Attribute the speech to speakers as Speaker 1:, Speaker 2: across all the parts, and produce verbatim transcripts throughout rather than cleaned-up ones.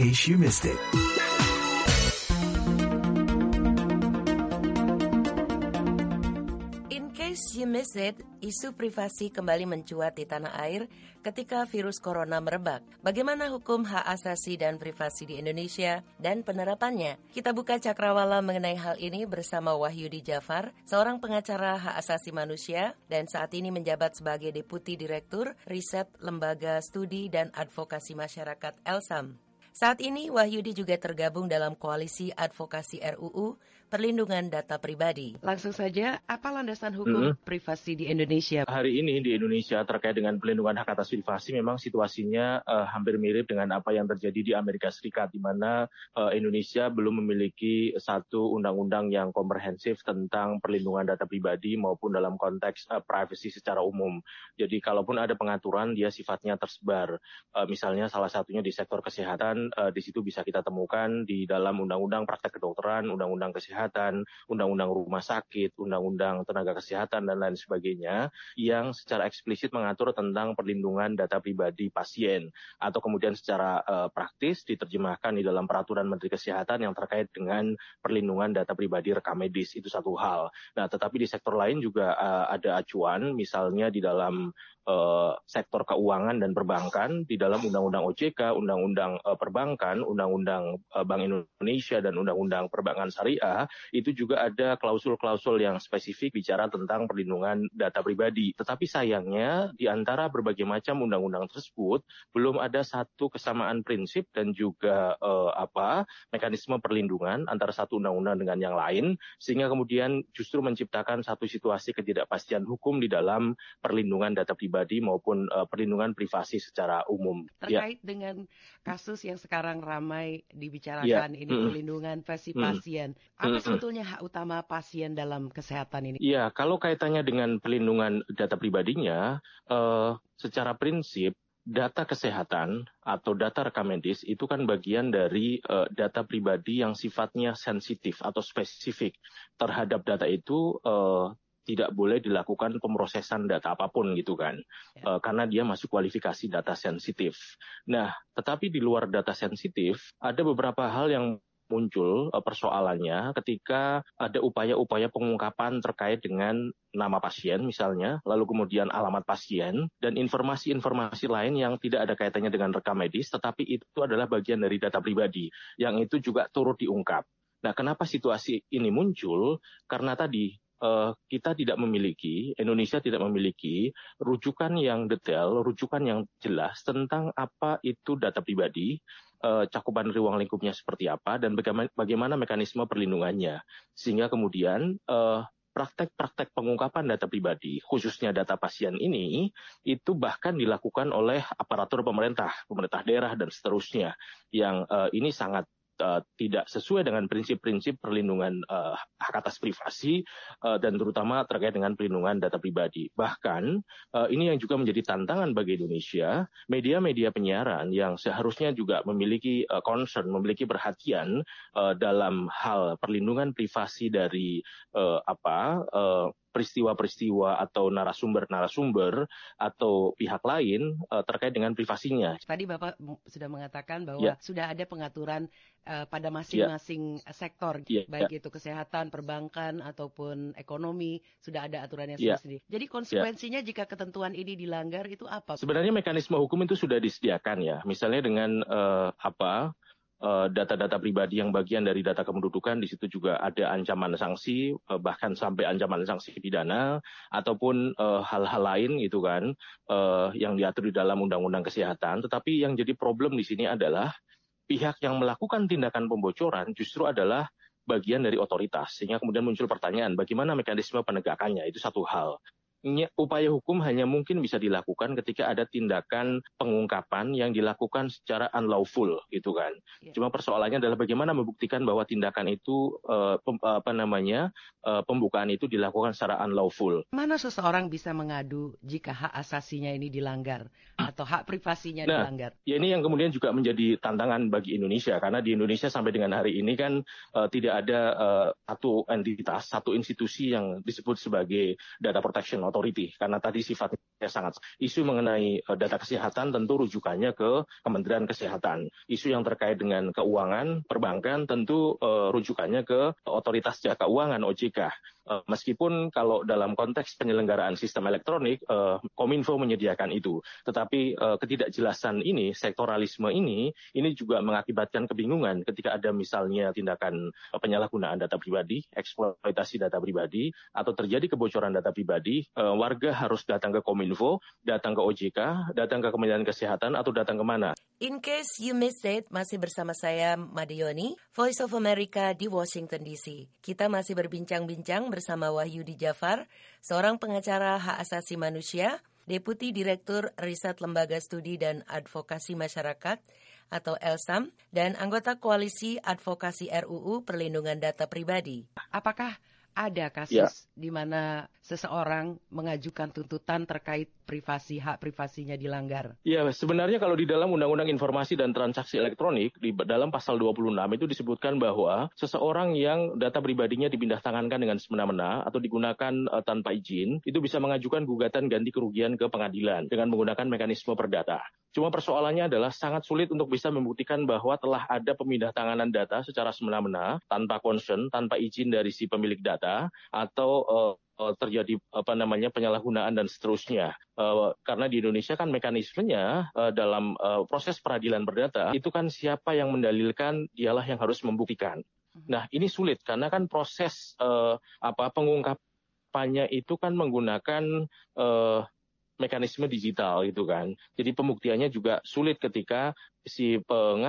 Speaker 1: case you missed it.
Speaker 2: In case you missed it, isu privasi kembali mencuat di tanah air ketika virus corona merebak. Bagaimana hukum hak asasi dan privasi di Indonesia dan penerapannya? Kita buka cakrawala mengenai hal ini bersama Wahyudi Jafar, seorang pengacara hak asasi manusia dan saat ini menjabat sebagai Deputi Direktur Riset Lembaga Studi dan Advokasi Masyarakat Elsam. Saat ini Wahyudi juga tergabung dalam Koalisi Advokasi R U U Perlindungan Data Pribadi. Langsung saja, apa landasan hukum hmm. privasi di Indonesia?
Speaker 3: Hari ini di Indonesia terkait dengan pelindungan hak atas privasi memang situasinya uh, hampir mirip dengan apa yang terjadi di Amerika Serikat, di mana uh, Indonesia belum memiliki satu undang-undang yang komprehensif tentang perlindungan data pribadi maupun dalam konteks uh, privacy secara umum. Jadi kalaupun ada pengaturan, dia sifatnya tersebar. Uh, misalnya salah satunya di sektor kesehatan, uh, di situ bisa kita temukan di dalam undang-undang praktek kedokteran, undang-undang kesehatan, Kesehatan, undang-undang rumah sakit, undang-undang tenaga kesehatan, dan lain sebagainya, yang secara eksplisit mengatur tentang perlindungan data pribadi pasien, atau kemudian secara uh, praktis diterjemahkan di dalam peraturan Menteri Kesehatan yang terkait dengan perlindungan data pribadi rekam medis, itu satu hal. Nah, tetapi di sektor lain juga uh, ada acuan, misalnya di dalam Uh, sektor keuangan dan perbankan, di dalam Undang-Undang O J K, Undang-Undang uh, Perbankan, Undang-Undang uh, Bank Indonesia, dan Undang-Undang Perbankan Syariah, itu juga ada klausul-klausul yang spesifik bicara tentang perlindungan data pribadi. Tetapi sayangnya, di antara berbagai macam undang-undang tersebut, belum ada satu kesamaan prinsip dan juga uh, apa mekanisme perlindungan antara satu undang-undang dengan yang lain, sehingga kemudian justru menciptakan satu situasi ketidakpastian hukum di dalam perlindungan data pribadi maupun uh, perlindungan privasi secara umum.
Speaker 2: Terkait ya. dengan kasus yang sekarang ramai dibicarakan, ya. ini mm. perlindungan privasi mm. pasien. Apa mm. sebetulnya hak utama pasien dalam kesehatan ini?
Speaker 3: Ya, kalau kaitannya dengan perlindungan data pribadinya, uh, secara prinsip data kesehatan atau data rekam medis itu kan bagian dari uh, data pribadi yang sifatnya sensitif atau spesifik. Terhadap data itu uh, tidak boleh dilakukan pemrosesan data apapun gitu kan, ya. uh, karena dia masuk kualifikasi data sensitif. Nah, tetapi di luar data sensitif, ada beberapa hal yang muncul uh, persoalannya ketika ada upaya-upaya pengungkapan terkait dengan nama pasien misalnya, lalu kemudian alamat pasien, dan informasi-informasi lain yang tidak ada kaitannya dengan rekam medis, tetapi itu adalah bagian dari data pribadi, yang itu juga turut diungkap. Nah, kenapa situasi ini muncul? Karena tadi, Uh, kita tidak memiliki, Indonesia tidak memiliki rujukan yang detail, rujukan yang jelas tentang apa itu data pribadi, uh, cakupan ruang lingkupnya seperti apa, dan bagaimana, bagaimana mekanisme perlindungannya. Sehingga kemudian uh, praktek-praktek pengungkapan data pribadi, khususnya data pasien ini, itu bahkan dilakukan oleh aparatur pemerintah, pemerintah daerah, dan seterusnya, yang uh, ini sangat Uh, tidak sesuai dengan prinsip-prinsip perlindungan uh, hak atas privasi uh, dan terutama terkait dengan perlindungan data pribadi. Bahkan uh, ini yang juga menjadi tantangan bagi Indonesia, media-media penyiaran yang seharusnya juga memiliki uh, concern, memiliki perhatian uh, dalam hal perlindungan privasi dari uh, apa uh, peristiwa-peristiwa atau narasumber-narasumber atau pihak lain uh, terkait dengan privasinya.
Speaker 2: Tadi Bapak sudah mengatakan bahwa
Speaker 3: ya.
Speaker 2: sudah ada pengaturan uh, pada masing-masing ya. sektor, ya. baik ya. itu kesehatan, perbankan, ataupun ekonomi, sudah ada aturannya
Speaker 3: ya.
Speaker 2: sendiri. Jadi konsekuensinya ya. jika ketentuan ini dilanggar itu apa?
Speaker 3: Sebenarnya mekanisme hukum itu sudah disediakan ya, misalnya dengan uh, apa? Uh, data-data pribadi yang bagian dari data kependudukan, di situ juga ada ancaman sanksi, uh, bahkan sampai ancaman sanksi pidana, ataupun uh, hal-hal lain gitu kan, uh, yang diatur di dalam Undang-Undang Kesehatan. Tetapi yang jadi problem di sini adalah pihak yang melakukan tindakan pembocoran justru adalah bagian dari otoritas. Sehingga kemudian muncul pertanyaan, bagaimana mekanisme penegakannya? Itu satu hal. Upaya hukum hanya mungkin bisa dilakukan ketika ada tindakan pengungkapan yang dilakukan secara unlawful gitu kan. Ya. Cuma persoalannya adalah bagaimana membuktikan bahwa tindakan itu uh, pem, apa namanya uh, pembukaan itu dilakukan secara unlawful.
Speaker 2: Mana seseorang bisa mengadu jika hak asasinya ini dilanggar atau hak privasinya
Speaker 3: nah,
Speaker 2: dilanggar?
Speaker 3: Ya ini yang kemudian juga menjadi tantangan bagi Indonesia, karena di Indonesia sampai dengan hari ini kan uh, tidak ada uh, satu entitas, satu institusi yang disebut sebagai data protection authority, karena tadi sifatnya Ya, sangat. Isu mengenai uh, data kesehatan tentu rujukannya ke Kementerian Kesehatan. Isu yang terkait dengan keuangan, perbankan tentu uh, rujukannya ke Otoritas Jasa Keuangan O J K. Uh, meskipun kalau dalam konteks penyelenggaraan sistem elektronik, uh, Kominfo menyediakan itu. Tetapi uh, ketidakjelasan ini, sektoralisme ini, ini juga mengakibatkan kebingungan ketika ada misalnya tindakan uh, penyalahgunaan data pribadi, eksploitasi data pribadi, atau terjadi kebocoran data pribadi, uh, warga harus datang ke Kominfo Info, datang ke O J K, datang ke Kementerian Kesehatan, atau datang kemana?
Speaker 2: In case you missed it, masih bersama saya, Madioni, Voice of America di Washington D C. Kita masih berbincang-bincang bersama Wahyudi Jafar, seorang pengacara hak asasi manusia, Deputi Direktur Riset Lembaga Studi dan Advokasi Masyarakat, atau L S A M, dan anggota Koalisi Advokasi R U U Perlindungan Data Pribadi. Apakah ada kasus ya. di mana seseorang mengajukan tuntutan terkait privasi, hak privasinya dilanggar?
Speaker 3: Ya, sebenarnya kalau di dalam Undang-Undang Informasi dan Transaksi Elektronik, di dalam pasal dua puluh enam itu disebutkan bahwa seseorang yang data pribadinya dipindah tangankan dengan semena-mena atau digunakan uh, tanpa izin, itu bisa mengajukan gugatan ganti kerugian ke pengadilan dengan menggunakan mekanisme perdata. Cuma persoalannya adalah sangat sulit untuk bisa membuktikan bahwa telah ada pemindah tanganan data secara semena-mena, tanpa consent, tanpa izin dari si pemilik data, atau uh, terjadi apa namanya penyalahgunaan dan seterusnya. Uh, karena di Indonesia kan mekanismenya uh, dalam uh, proses peradilan perdata itu kan siapa yang mendalilkan dialah yang harus membuktikan. Nah, ini sulit karena kan proses uh, apa pengungkapannya itu kan menggunakan uh, mekanisme digital gitu kan. Jadi pembuktiannya juga sulit ketika si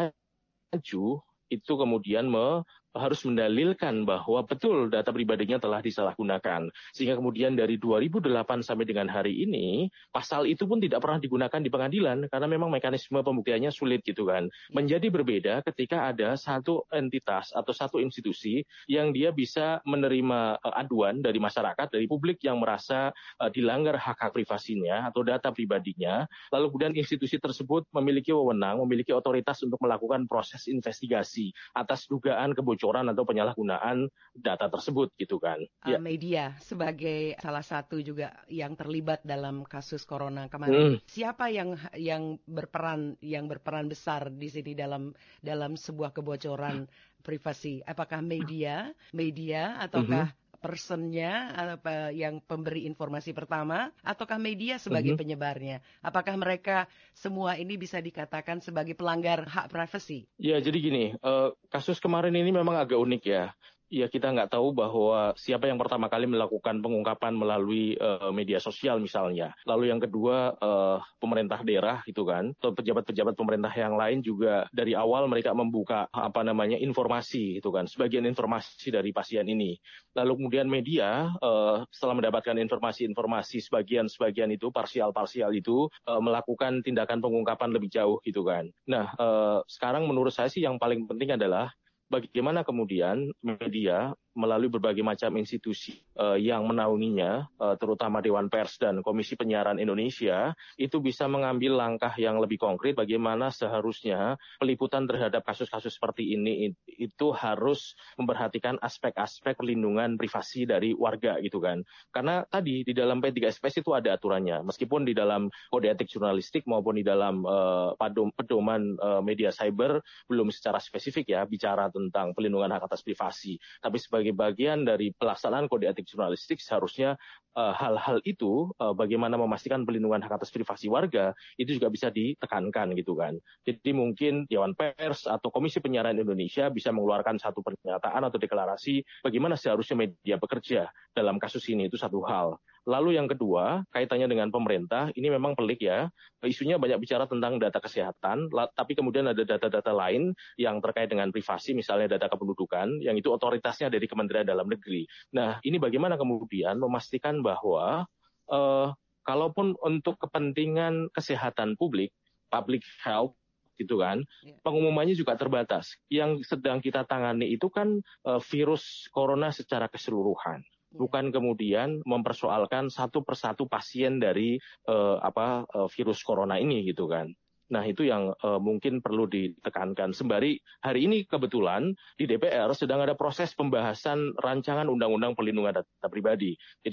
Speaker 3: pengaju itu kemudian me, harus mendalilkan bahwa betul data pribadinya telah disalahgunakan. Sehingga kemudian dari dua ribu delapan sampai dengan hari ini, pasal itu pun tidak pernah digunakan di pengadilan karena memang mekanisme pembuktiannya sulit gitu kan. Menjadi berbeda ketika ada satu entitas atau satu institusi yang dia bisa menerima uh, aduan dari masyarakat, dari publik yang merasa uh, dilanggar hak-hak privasinya atau data pribadinya, lalu kemudian institusi tersebut memiliki wewenang, memiliki otoritas untuk melakukan proses investigasi atas dugaan kebocoran atau penyalahgunaan data tersebut gitu kan.
Speaker 2: Uh, ya. Media sebagai salah satu juga yang terlibat dalam kasus corona kemarin. Hmm. Siapa yang yang berperan yang berperan besar di sini dalam dalam sebuah kebocoran privasi? Apakah media, media ataukah mm-hmm. personnya apa yang pemberi informasi pertama ataukah media sebagai mm-hmm. penyebarnya? Apakah mereka semua ini bisa dikatakan sebagai pelanggar hak privasi?
Speaker 3: Ya, jadi gini, uh, kasus kemarin ini memang agak unik ya. Ya, kita nggak tahu bahwa siapa yang pertama kali melakukan pengungkapan melalui uh, media sosial misalnya. Lalu yang kedua, uh, pemerintah daerah gitu kan, atau pejabat-pejabat pemerintah yang lain juga dari awal mereka membuka apa namanya informasi gitu kan, sebagian informasi dari pasien ini. Lalu kemudian media uh, setelah mendapatkan informasi-informasi sebagian-sebagian itu, parsial-parsial itu, uh, melakukan tindakan pengungkapan lebih jauh gitu kan. Nah, uh, sekarang menurut saya sih yang paling penting adalah bagaimana kemudian media melalui berbagai macam institusi uh, yang menaunginya, uh, terutama Dewan Pers dan Komisi Penyiaran Indonesia, itu bisa mengambil langkah yang lebih konkret bagaimana seharusnya peliputan terhadap kasus-kasus seperti ini itu harus memperhatikan aspek-aspek perlindungan privasi dari warga gitu kan. Karena tadi di dalam P tiga S P S itu ada aturannya, meskipun di dalam kode etik jurnalistik maupun di dalam uh, pedoman uh, media cyber belum secara spesifik ya bicara tentang pelindungan hak atas privasi. Tapi sebagai bagian dari pelaksanaan kode etik jurnalistik seharusnya uh, hal-hal itu uh, bagaimana memastikan pelindungan hak atas privasi warga itu juga bisa ditekankan gitu kan. Jadi mungkin Dewan Pers atau Komisi Penyiaran Indonesia bisa mengeluarkan satu pernyataan atau deklarasi bagaimana seharusnya media bekerja dalam kasus ini, itu satu hal. Lalu yang kedua, kaitannya dengan pemerintah, ini memang pelik ya. Isunya banyak bicara tentang data kesehatan, tapi kemudian ada data-data lain yang terkait dengan privasi, misalnya data kependudukan, yang itu otoritasnya dari Kementerian Dalam Negeri. Nah, ini bagaimana kemudian memastikan bahwa eh, kalaupun untuk kepentingan kesehatan publik, public health, gitu kan, pengumumannya juga terbatas. Yang sedang kita tangani itu kan eh, virus corona secara keseluruhan. Bukan kemudian mempersoalkan satu persatu pasien dari uh, apa uh, virus corona ini gitu kan. Nah itu yang uh, mungkin perlu ditekankan. Sembari hari ini kebetulan di D P R sedang ada proses pembahasan rancangan undang-undang perlindungan data pribadi. Jadi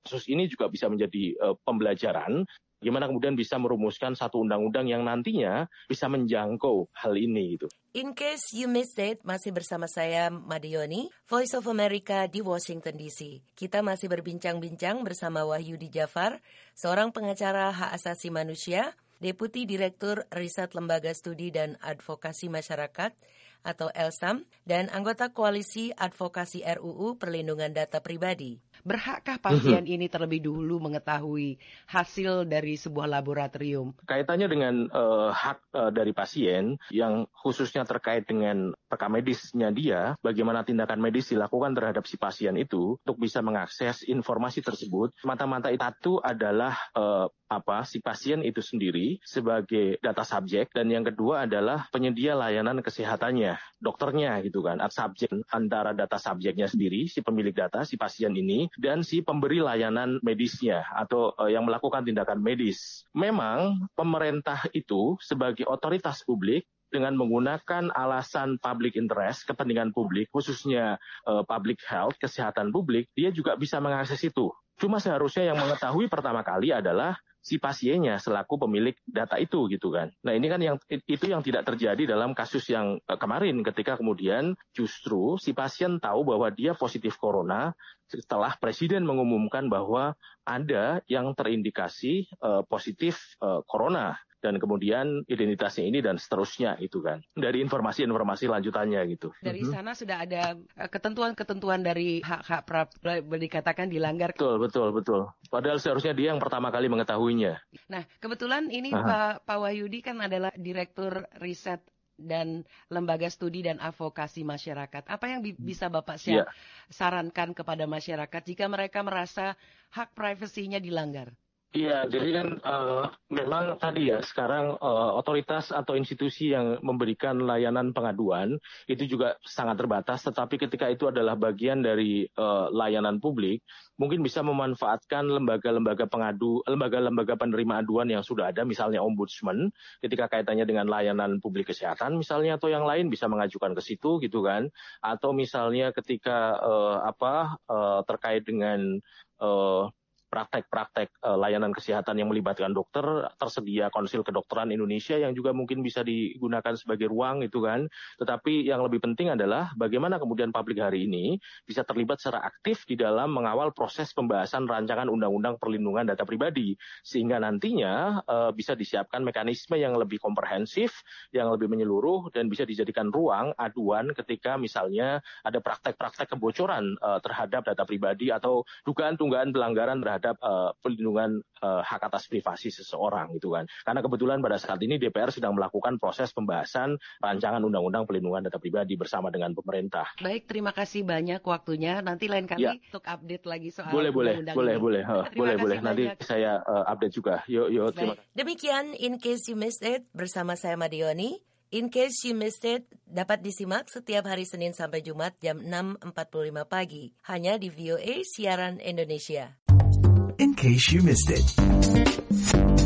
Speaker 3: kasus ini juga bisa menjadi uh, pembelajaran. Gimana kemudian bisa merumuskan satu undang-undang yang nantinya bisa menjangkau hal ini gitu.
Speaker 2: In case you missed it, masih bersama saya Madioni, Voice of America di Washington D C. Kita masih berbincang-bincang bersama Wahyudi Jafar, seorang pengacara hak asasi manusia, Deputi Direktur Riset Lembaga Studi dan Advokasi Masyarakat atau L S A M, dan anggota Koalisi Advokasi R U U Perlindungan Data Pribadi. Berhakkah pasien ini terlebih dulu mengetahui hasil dari sebuah laboratorium?
Speaker 3: Kaitannya dengan uh, hak uh, dari pasien yang khususnya terkait dengan rekam medisnya dia, bagaimana tindakan medis dilakukan terhadap si pasien itu untuk bisa mengakses informasi tersebut. Mata-mata itu adalah uh, apa si pasien itu sendiri sebagai data subjek, dan yang kedua adalah penyedia layanan kesehatannya, dokternya gitu kan, subjek antara data subjeknya sendiri, si pemilik data, si pasien ini, dan si pemberi layanan medisnya atau uh, yang melakukan tindakan medis. Memang pemerintah itu sebagai otoritas publik dengan menggunakan alasan public interest, kepentingan publik, khususnya uh, public health, kesehatan publik, dia juga bisa mengakses itu. Cuma seharusnya yang mengetahui pertama kali adalah si pasiennya selaku pemilik data itu gitu kan. Nah ini kan yang itu yang tidak terjadi dalam kasus yang uh, kemarin ketika kemudian justru si pasien tahu bahwa dia positif corona setelah presiden mengumumkan bahwa ada yang terindikasi uh, positif uh, corona. Dan kemudian identitasnya ini dan seterusnya itu kan. Dari informasi-informasi lanjutannya gitu.
Speaker 2: Dari sana sudah ada ketentuan-ketentuan dari hak-hak pra, dikatakan dilanggar.
Speaker 3: Betul, betul, betul. Padahal seharusnya dia yang pertama kali mengetahuinya.
Speaker 2: Nah, kebetulan ini Pak, Pak Wahyudi kan adalah Direktur Riset dan Lembaga Studi dan Advokasi Masyarakat. Apa yang bi- bisa Bapak siap yeah. sarankan kepada masyarakat jika mereka merasa hak privasinya dilanggar?
Speaker 3: Iya, jadi kan uh, memang tadi ya sekarang uh, otoritas atau institusi yang memberikan layanan pengaduan itu juga sangat terbatas, tetapi ketika itu adalah bagian dari uh, layanan publik, mungkin bisa memanfaatkan lembaga-lembaga pengadu, lembaga-lembaga penerima aduan yang sudah ada, misalnya ombudsman, ketika kaitannya dengan layanan publik kesehatan misalnya atau yang lain bisa mengajukan ke situ gitu kan, atau misalnya ketika uh, apa uh, terkait dengan uh, praktek-praktek uh, layanan kesehatan yang melibatkan dokter, tersedia Konsil Kedokteran Indonesia yang juga mungkin bisa digunakan sebagai ruang itu kan. Tetapi yang lebih penting adalah bagaimana kemudian publik hari ini bisa terlibat secara aktif di dalam mengawal proses pembahasan rancangan undang-undang perlindungan data pribadi, sehingga nantinya uh, bisa disiapkan mekanisme yang lebih komprehensif, yang lebih menyeluruh, dan bisa dijadikan ruang aduan ketika misalnya ada praktek-praktek kebocoran uh, terhadap data pribadi atau dugaan-dugaan pelanggaran terhadap terhadap uh, pelindungan uh, hak atas privasi seseorang gitu kan. Karena kebetulan pada saat ini D P R sedang melakukan proses pembahasan rancangan undang-undang perlindungan data pribadi bersama dengan pemerintah.
Speaker 2: Baik, terima kasih banyak waktunya. Nanti lain kali ya. Untuk update lagi soal
Speaker 3: boleh,
Speaker 2: undang-undang
Speaker 3: boleh,
Speaker 2: ini.
Speaker 3: boleh, boleh, boleh, boleh. Nanti saya uh, update juga. Yuk, yuk. Terima kasih.
Speaker 2: Demikian In Case You Missed It bersama saya Madioni. In Case You Missed It dapat disimak setiap hari Senin sampai Jumat jam enam empat puluh lima pagi hanya di V O A Siaran Indonesia.
Speaker 1: In case you missed it.